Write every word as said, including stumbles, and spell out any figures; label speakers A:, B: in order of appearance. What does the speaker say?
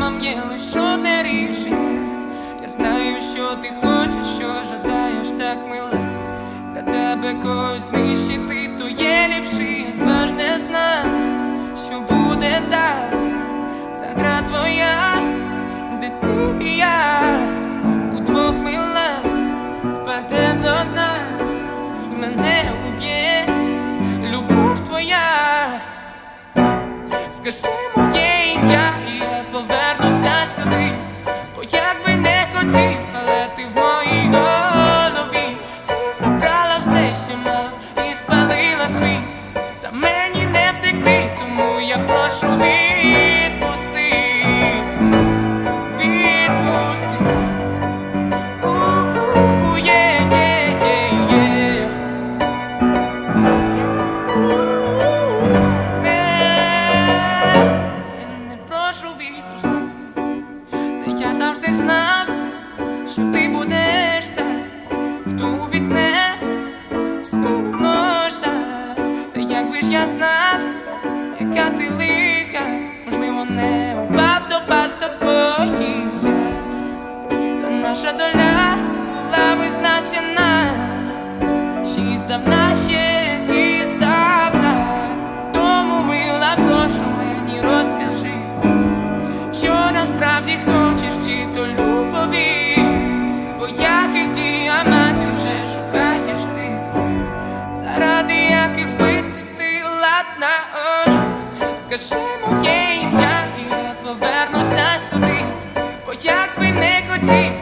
A: проблемам є лише одне рішення. Я знаю, що ти хочеш, що жадаєш так мило. Для тебе когось знищити, то є ліпший. Зважне знав, що буде так. Ця гра твоя, де ти і я удвох мила впадем до дна, і мене уб'є любов твоя. Скажи моє ім'я, і я повернуся сюди. Бо як би не хотів, але ти в моїй голові. Ти забрала все, що мав, і спалила світ. Та мені не втекти, тому я прошу відпусти. Відпусти. У-у-у, є-є-є-є. Не прошу відпусти. Та я завжди знав, що ти будеш так, хто увітне спину ножа. Та якби ж я знав, яка ти лиха, можливо, не упав до пас тобою я. Та наша доля була визначена ще й здавна, ще і здавна. Тому, мила, прошу, мені розкажи, що насправді хочеш, чи то любові. Бо яких діамантів вже шукаєш ти, заради яких бити ти ладна. О, скажи моє ім'я, і я повернуся сюди. Бо як би не хотів,